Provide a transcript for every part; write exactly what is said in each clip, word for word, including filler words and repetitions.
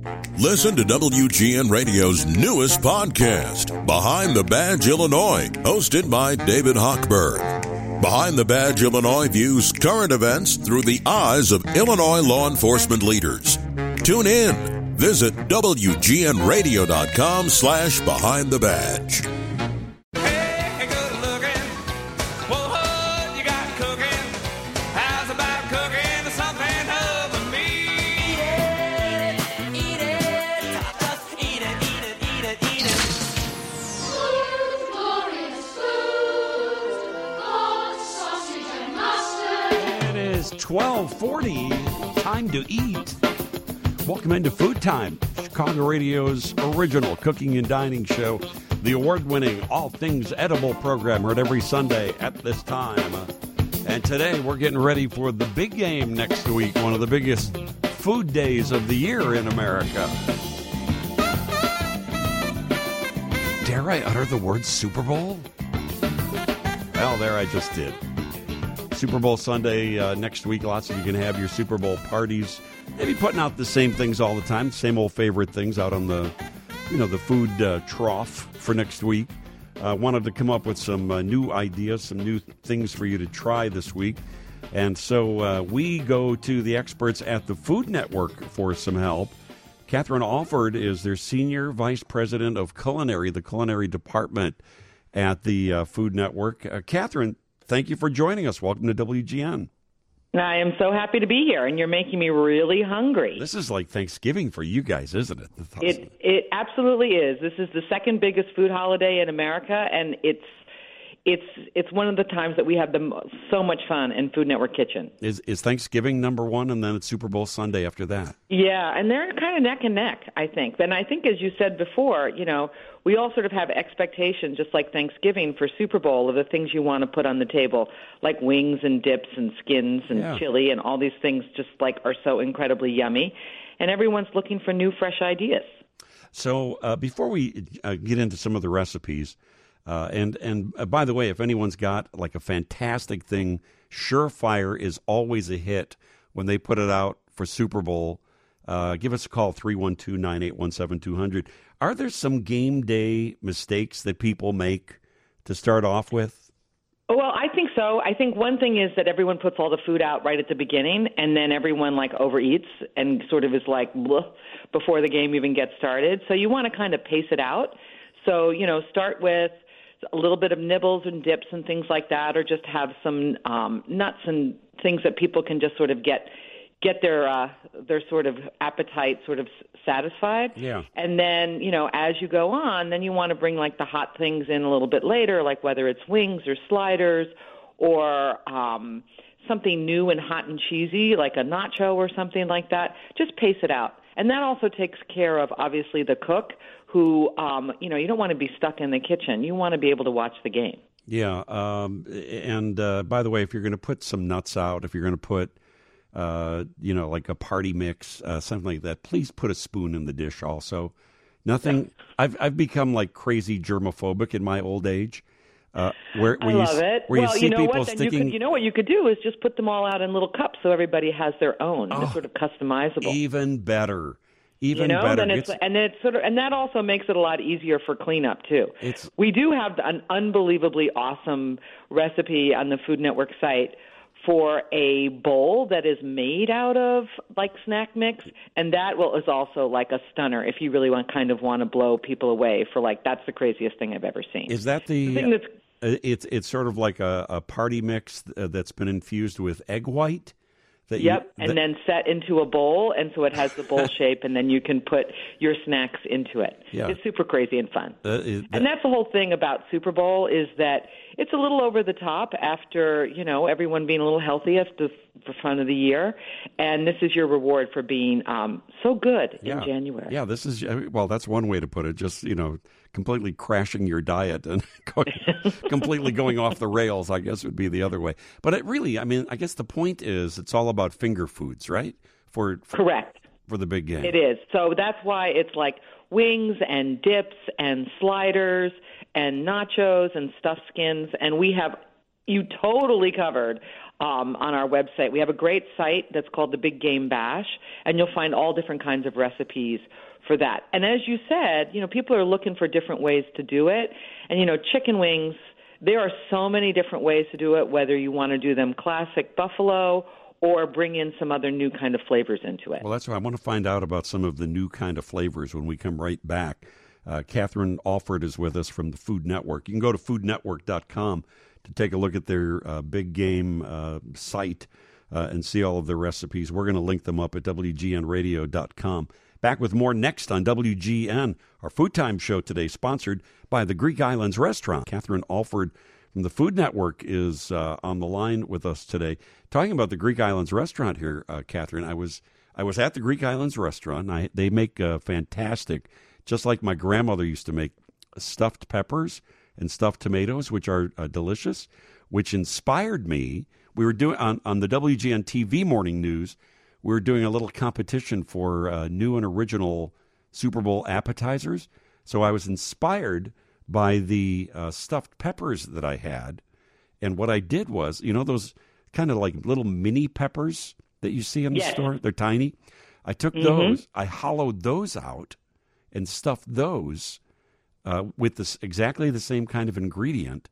Listen to W G N Radio's newest podcast, Behind the Badge Illinois, hosted by David Hochberg. Behind the Badge Illinois views current events through the eyes of Illinois law enforcement leaders. Tune in. Visit W G N radio dot com slash behind the badge. twelve forty, time to eat. Welcome into Food Time, Chicago Radio's original cooking and dining show, the award-winning All Things Edible program, heard every Sunday at this time. And today we're getting ready for the big game next week, one of the biggest food days of the year in America. Dare I utter the word Super Bowl? Well, there I just did. Super Bowl Sunday uh, next week. Lots of you can have your Super Bowl parties. Maybe putting out the same things all the time, same old favorite things out on the, you know, the food uh, trough for next week. Uh, wanted to come up with some uh, new ideas, some new things for you to try this week. And so uh, we go to the experts at the Food Network for some help. Catherine Alford is their Senior Vice President of Culinary, the culinary department at the uh, Food Network. Uh, Catherine, thank you for joining us. Welcome to W G N. I am so happy to be here, and you're making me really hungry. This is like Thanksgiving for you guys, isn't it? It it absolutely is. This is the second biggest food holiday in America, and it's it's it's one of the times that we have the mo- so much fun in Food Network Kitchen. Is is Thanksgiving number one, and then it's Super Bowl Sunday after that? Yeah, and they're kind of neck and neck, I think. And I think, as you said before, you know, we all sort of have expectations, just like Thanksgiving for Super Bowl, of the things you want to put on the table, like wings and dips and skins and yeah. chili, and all these things just like are so incredibly yummy. And everyone's looking for new, fresh ideas. So uh, before we uh, get into some of the recipes, uh, and and uh, by the way, if anyone's got like a fantastic thing, Surefire is always a hit when they put it out for Super Bowl. Uh, give us a call, three one two, nine eight one, seven two zero zero. Are there some game day mistakes that people make to start off with? Well, I think so. I think one thing is that everyone puts all the food out right at the beginning, and then everyone like overeats and sort of is like bleh, before the game even gets started. So you want to kind of pace it out. So, you know, start with a little bit of nibbles and dips and things like that, or just have some um, nuts and things that people can just sort of get get their uh, their sort of appetite sort of satisfied. Yeah. And then, you know, as you go on, then you want to bring like the hot things in a little bit later, like whether it's wings or sliders or um, something new and hot and cheesy, like a nacho or something like that. Just pace it out. And that also takes care of, obviously, the cook who, um, you know, you don't want to be stuck in the kitchen. You want to be able to watch the game. Yeah. Um, and uh, by the way, if you're going to put some nuts out, if you're going to put Uh, you know, like a party mix, uh, something like that, please put a spoon in the dish also. Nothing, I've I've become like crazy germophobic in my old age. Uh, where, where I you, love it. Where well, you see you know people what? Then sticking... you, could, you know what you could do is just put them all out in little cups so everybody has their own. Oh, it's sort of customizable. Even better. Even you know, better. then it's, and then it's sort of, and that also makes it a lot easier for cleanup too. It's, we do have an unbelievably awesome recipe on the Food Network site for a bowl that is made out of like snack mix, and that will is also like a stunner if you really want kind of want to blow people away for like that's the craziest thing I've ever seen. Is that the, the thing that's uh, it's it's sort of like a, a party mix uh, that's been infused with egg white? That Yep, you, and that... then set into a bowl, and so it has the bowl shape, and then you can put your snacks into it. Yeah. It's super crazy and fun. Uh, is that... And that's the whole thing about Super Bowl is that it's a little over the top after, you know, everyone being a little healthy at the, the front of the year, and this is your reward for being um, so good yeah. in January. Yeah, this is, well, that's one way to put it, just, you know, completely crashing your diet and going, completely going off the rails, I guess would be the other way. But it really, I mean, I guess the point is it's all about finger foods, right? For, for Correct. For the big game. It is. So that's why it's like wings and dips and sliders and nachos and stuffed skins. And we have you totally covered um, on our website. We have a great site that's called the Big Game Bash, and you'll find all different kinds of recipes for that. And as you said, you know, people are looking for different ways to do it. And, you know, chicken wings, there are so many different ways to do it, whether you want to do them classic buffalo or bring in some other new kind of flavors into it. Well, that's why I want to find out about some of the new kind of flavors when we come right back. Uh, Catherine Alford is with us from the Food Network. You can go to food network dot com to take a look at their uh, Big Game uh, site uh, and see all of their recipes. We're going to link them up at W G N radio dot com. Back with more next on W G N. Our Food Time show today sponsored by the Greek Islands Restaurant. Catherine Alford from the Food Network is uh, on the line with us today. Talking about the Greek Islands Restaurant here, uh, Catherine, I was I was at the Greek Islands Restaurant. And I, they make uh, fantastic, just like my grandmother used to make, stuffed peppers and stuffed tomatoes, which are uh, delicious, which inspired me. We were doing on, on the W G N T V morning news, we were doing a little competition for uh, new and original Super Bowl appetizers. So I was inspired by the uh, stuffed peppers that I had. And what I did was, you know, those kind of like little mini peppers that you see in the yes. store? They're tiny. I took mm-hmm. those, I hollowed those out and stuffed those uh, with this exactly the same kind of ingredient,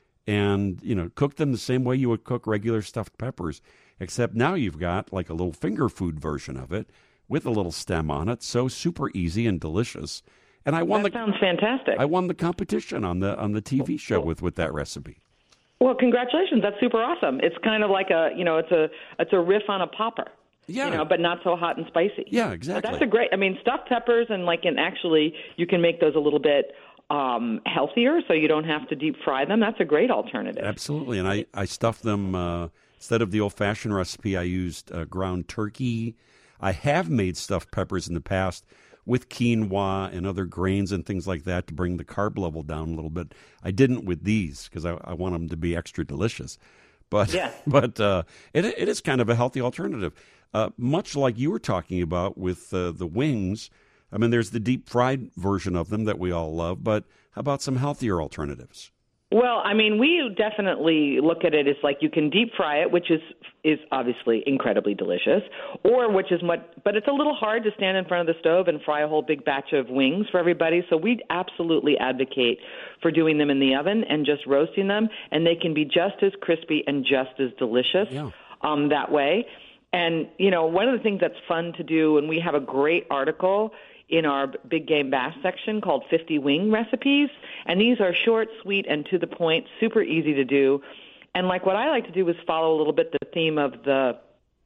and you know, cooked them the same way you would cook regular stuffed peppers, except now you've got like a little finger food version of it with a little stem on it. So super easy and delicious. And I won that the sounds fantastic. I won the competition on the on the T V show with, with that recipe. Well, congratulations! That's super awesome. It's kind of like a you know, it's a it's a riff on a popper. Yeah. You know, but not so hot and spicy. Yeah, exactly. But that's a great, I mean, stuffed peppers and like, and actually you can make those a little bit um, healthier so you don't have to deep fry them. That's a great alternative. Absolutely. And I, I stuffed them, uh, instead of the old-fashioned recipe, I used uh, ground turkey. I have made stuffed peppers in the past with quinoa and other grains and things like that to bring the carb level down a little bit. I didn't with these because I, I want them to be extra delicious. But, yeah. but uh, it, it is kind of a healthy alternative. Uh, much like you were talking about with uh, the wings, I mean, there's the deep fried version of them that we all love, but how about some healthier alternatives? Well, I mean, we definitely look at it as like you can deep fry it, which is is obviously incredibly delicious, or which is what, but it's a little hard to stand in front of the stove and fry a whole big batch of wings for everybody. So we absolutely advocate for doing them in the oven and just roasting them, and they can be just as crispy and just as delicious yeah. um, that way. And, you know, one of the things that's fun to do, and we have a great article in our Big Game Bash section called fifty Wing Recipes, and these are short, sweet, and to the point, super easy to do. And, like, what I like to do is follow a little bit the theme of the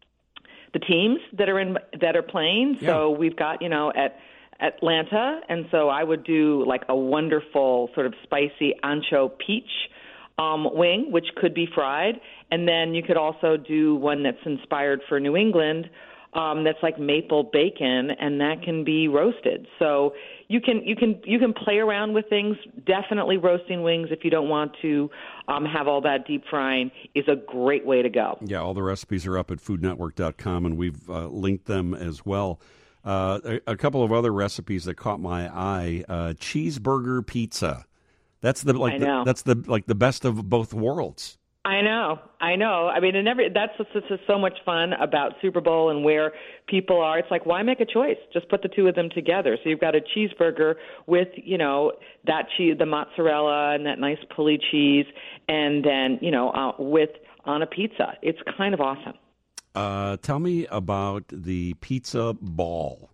the teams that are in that are playing. Yeah. So we've got, you know, at Atlanta, and so I would do, like, a wonderful sort of spicy ancho peach Um, wing, which could be fried, and then you could also do one that's inspired for New England, um, that's like maple bacon, and that can be roasted. So you can you can you can play around with things. Definitely roasting wings if you don't want to um, have all that deep frying is a great way to go. Yeah, all the recipes are up at food network dot com, and we've uh, linked them as well. Uh, a, a couple of other recipes that caught my eye: uh, cheeseburger pizza. That's the like the, that's the like the best of both worlds. I know, I know. I mean, and every that's what's just so much fun about Super Bowl and where people are. It's like, why make a choice? Just put the two of them together. So you've got a cheeseburger with, you know, that cheese, the mozzarella and that nice pulley cheese, and then you know, uh, with on a pizza. It's kind of awesome. Uh, tell me about the pizza ball.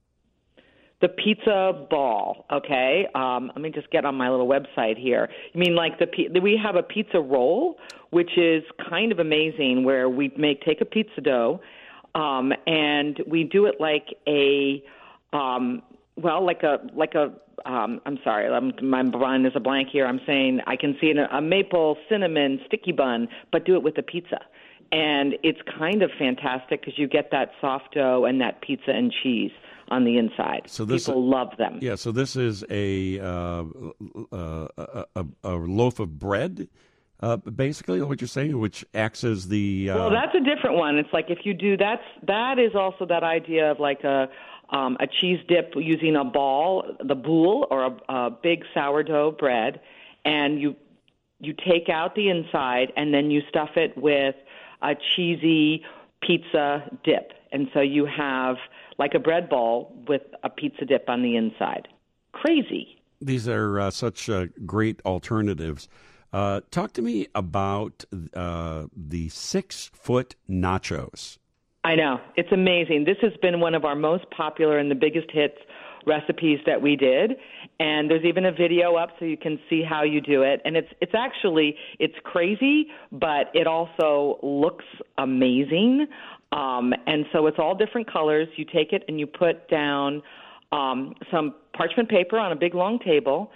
The pizza ball, okay? Um, let me just get on my little website here. You mean like the we have a pizza roll, which is kind of amazing, where we make take a pizza dough, um, and we do it like a, um, well, like a like a. Um, I'm sorry, I'm, my mind is a blank here. I'm saying I can see a, a maple cinnamon sticky bun, but do it with a pizza. And it's kind of fantastic because you get that soft dough and that pizza and cheese on the inside. So this, people love them. Yeah, so this is a uh, uh, a, a loaf of bread, uh, basically, what you're saying, which acts as the... Uh... Well, that's a different one. It's like if you do... that's that is also that idea of like a um, a cheese dip using a ball, the boule, or a, a big sourdough bread, and you you take out the inside, and then you stuff it with a cheesy pizza dip. And so you have like a bread ball with a pizza dip on the inside. Crazy. These are uh, such uh, great alternatives. Uh, talk to me about uh, the six-foot nachos. I know. It's amazing. This has been one of our most popular and the biggest hits recipes that we did. And there's even a video up so you can see how you do it. And it's it's actually, it's crazy, but it also looks amazing. Um, and so it's all different colors. You take it and you put down um, some parchment paper on a big long table,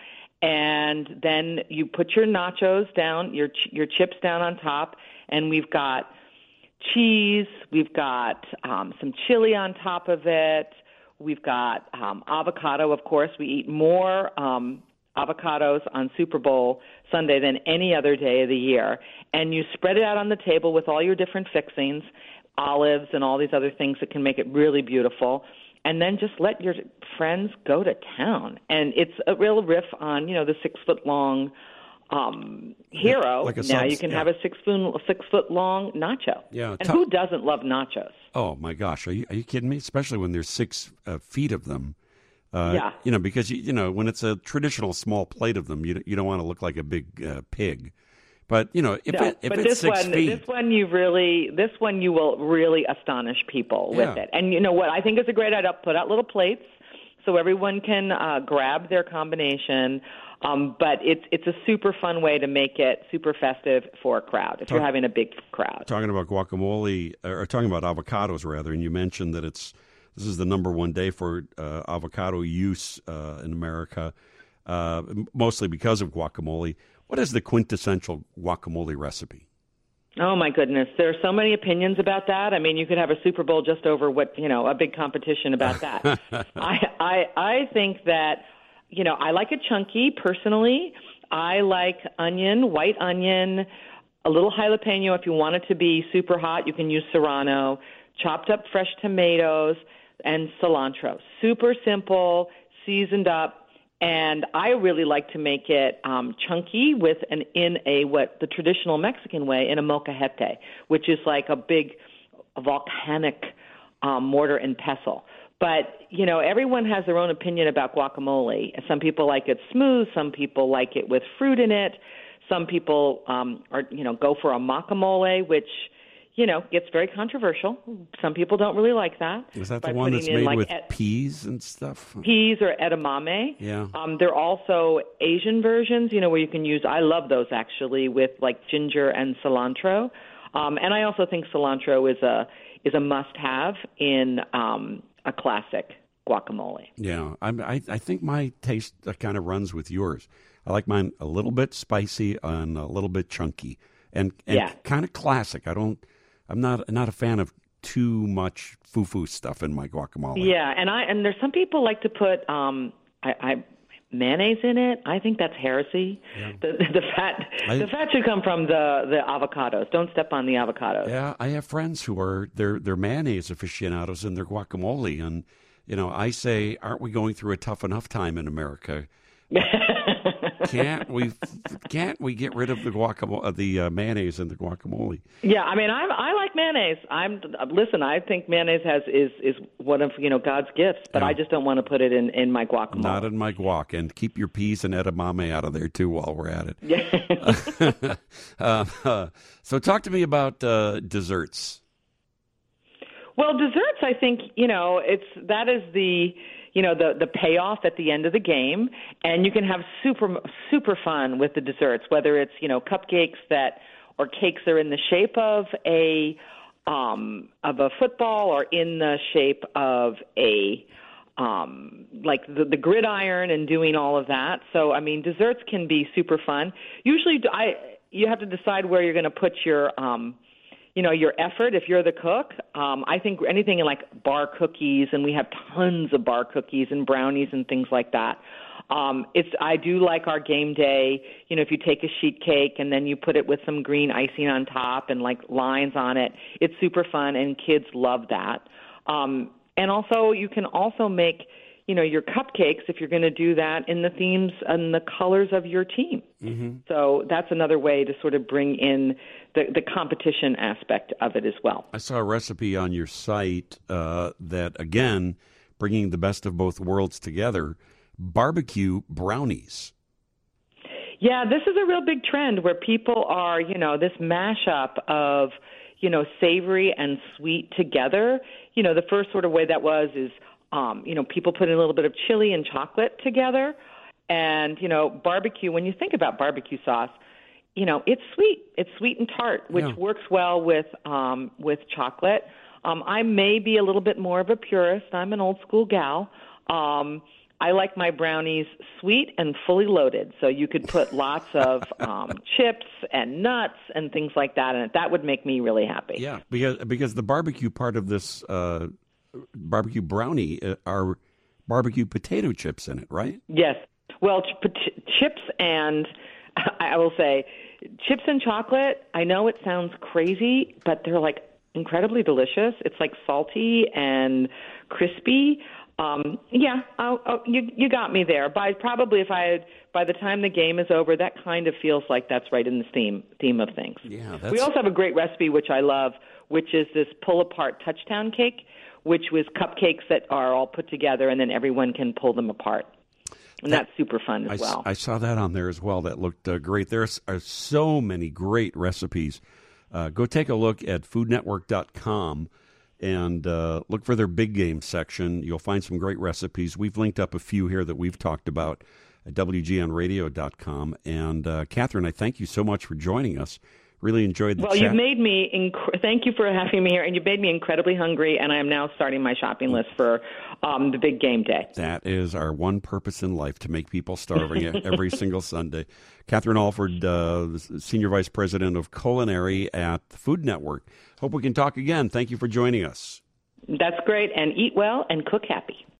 and then you put your nachos down, your your chips down on top, and we've got cheese, we've got um, some chili on top of it, we've got um, avocado, of course. We eat more um, avocados on Super Bowl Sunday than any other day of the year. And you spread it out on the table with all your different fixings, olives and all these other things that can make it really beautiful. And then just let your friends go to town. And it's a real riff on, you know, the six-foot-long um, hero. Like a now subs, you can yeah. have a six-foot, six-foot-long nacho. Yeah, and t- who doesn't love nachos? Oh, my gosh. Are you, are you kidding me? Especially when there's six uh, feet of them. Uh, Yeah. You know, because, you, you know, when it's a traditional small plate of them, you, you don't want to look like a big uh, pig. But, you know, if, No, it, if but it's this six one, feet. this one you really, this one you will really astonish people with Yeah. it. And you know what? I think it's a great idea. Put out little plates so everyone can uh, grab their combination. Um, but it's it's a super fun way to make it super festive for a crowd if Talk, you're having a big crowd. Talking about guacamole, or talking about avocados rather, and you mentioned that it's this is the number one day for uh, avocado use uh, in America, uh, mostly because of guacamole. What is the quintessential guacamole recipe? Oh my goodness, there are so many opinions about that. I mean, you could have a Super Bowl just over what you know, a big competition about that. I, I I think that you know I like it chunky personally. I like onion, white onion, a little jalapeno. If you want it to be super hot, you can use serrano. Chopped up fresh tomatoes and cilantro. Super simple, seasoned up. And I really like to make it um, chunky with an in a what the traditional Mexican way in a molcajete, which is like a big volcanic um, mortar and pestle. But you know, everyone has their own opinion about guacamole. Some people like it smooth. Some people like it with fruit in it. Some people um, are you know go for a guacamole, which you know, gets very controversial. Some people don't really like that. Is that the one that's made like with ed- peas and stuff? Peas or edamame. Yeah. Um, there are also Asian versions, you know, where you can use, I love those actually, with like ginger and cilantro. Um, and I also think cilantro is a is a must-have in um, a classic guacamole. Yeah, I'm, I I think my taste uh, kind of runs with yours. I like mine a little bit spicy and a little bit chunky, and, and Yeah. kind of classic. I don't. I'm not not a fan of too much foo-foo stuff in my guacamole. Yeah, and I and there's some people like to put um, I, I mayonnaise in it. I think that's heresy. Yeah. The, the fat I- the fat should come from the, the avocados. Don't step on the avocados. Yeah, I have friends who are they're they're mayonnaise aficionados in their guacamole, and you know, I say, aren't we going through a tough enough time in America? Can't we? Can't we get rid of the guacamole, uh, the uh, mayonnaise in the guacamole? Yeah, I mean, I I like mayonnaise. I'm listen. I think mayonnaise has is is one of you know God's gifts, but Yeah. I just don't want to put it in, in my guacamole. Not in my guac, and keep your peas and edamame out of there too while we're at it. Yeah. uh, uh, so, talk to me about uh, desserts. Well, desserts, I think, you know, it's that is the, you know, the the payoff at the end of the game, and you can have super super fun with the desserts, whether it's, you know, cupcakes that or cakes that are in the shape of a um, of a football or in the shape of a um, like the, the gridiron and doing all of that. So, I mean, desserts can be super fun. Usually, I you have to decide where you're going to put your um, you know, your effort if you're the cook. Um, I think anything in like bar cookies, and we have tons of bar cookies and brownies and things like that. Um, it's I do like our game day, you know, if you take a sheet cake and then you put it with some green icing on top and like lines on it, it's super fun and kids love that. Um, and also you can also make, you know, your cupcakes, if you're going to do that, in the themes and the colors of your team. Mm-hmm. So that's another way to sort of bring in the, the competition aspect of it as well. I saw a recipe on your site uh, that, again, bringing the best of both worlds together, barbecue brownies. Yeah, this is a real big trend where people are, you know, this mashup of, you know, savory and sweet together. You know, the first sort of way that was is, um, you know, people put in a little bit of chili and chocolate together. And, you know, barbecue, when you think about barbecue sauce, you know, it's sweet. It's sweet and tart, which Yeah. works well with um, with chocolate. Um, I may be a little bit more of a purist. I'm an old school gal. Um I like my brownies sweet and fully loaded, so you could put lots of um, chips and nuts and things like that in it. That would make me really happy. Yeah, because because the barbecue part of this uh, barbecue brownie uh, are barbecue potato chips in it, right? Yes. Well, ch- p- chips and I will say chips and chocolate. I know it sounds crazy, but they're like incredibly delicious. It's like salty and crispy. Um, yeah, I'll, I'll, you you got me there. By probably if I had, by the time the game is over, that kind of feels like that's right in the theme theme of things. Yeah, that's... We also have a great recipe which I love, which is this pull apart touchdown cake, which was cupcakes that are all put together and then everyone can pull them apart. And that, that's super fun as I, well. I saw that on there as well. That looked uh, great. There are so many great recipes. Uh, go take a look at food network dot com. And uh, look for their big game section. You'll find some great recipes. We've linked up a few here that we've talked about at W G N radio dot com. And, uh, Catherine, I thank you so much for joining us. Really enjoyed the well, chat. Well, you've made me, inc- thank you for having me here, and you've made me incredibly hungry, and I am now starting my shopping list for um, the big game day. That is our one purpose in life, to make people starving every single Sunday. Catherine Alford, uh, Senior Vice President of Culinary at the Food Network. Hope we can talk again. Thank you for joining us. That's great, and eat well and cook happy.